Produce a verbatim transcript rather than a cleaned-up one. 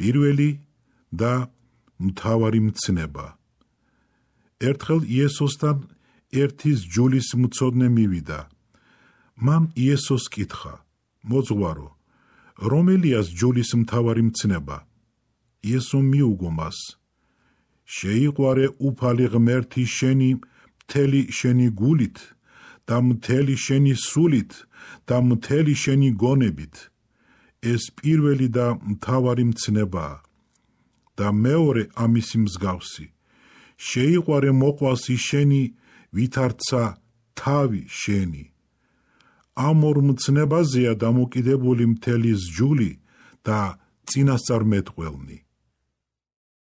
პირველი და მთავარი მცნება. ერთხელ იესოსთან ერთის ჯულის მცოდნე მივიდა. მან იესოს კითხა: მოძღვარო, რომელიას ჯულის მთავარი მცნება? იესომ მიუგო მას: შეიყვარე უფალი ღმერთი შენი მთელი შენი გულით და მთელი შენი სულით და მთელი შენი გონებით. ეს პირველი და მთავარი მცნებაა. და მეორე ამისი მსგავსი: შეიყვარე მოყვასი შენი ვითარცა თავი შენი. ამ ორ მცნებაზეა დამოკიდებული მთელი სჯული და წინასწარმეტყველნი.